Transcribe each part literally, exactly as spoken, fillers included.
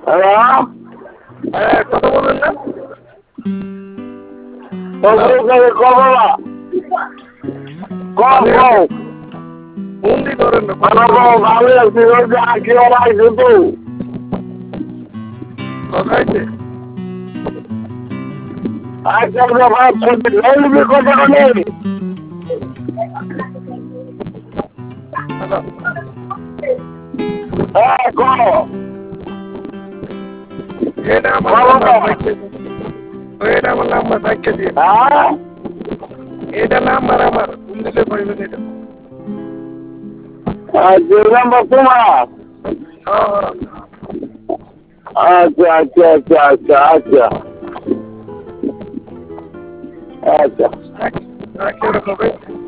hello হ্যাঁ কথা বলেন না কবা কম কম বন্দি করেন না ভালো লাগছে কি আইসো তো কথাইছে আচ্ছা ভাই কথা নেই হ্যাঁ কো এটা আমার নাম্বার এটা আমার নাম্বার রাখতে দিয়ে হ্যাঁ এটা নাম্বার আমার ফোন দিলে পাইবেন এটা আচ্ছা নাম্বার তোমার আচ্ছা আচ্ছা আচ্ছা আচ্ছা আচ্ছা আচ্ছা রাখতে হবে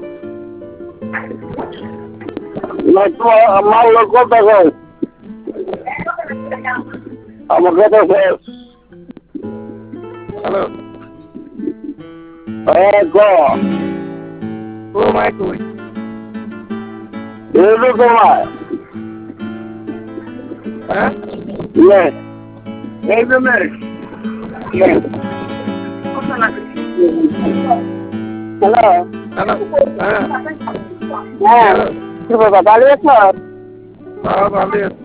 না তোমার আমার লোক কথা কয় আমার কথা শেষ হ্যালো হ্যাঁ ক ও মাই কই এলো তোমার হ্যাঁ নে এই তো নে নে হ্যালো হ্যালো হ্যাঁ হ্যাঁ কি বাবা ভালো আছো হ্যাঁ ভালো আছি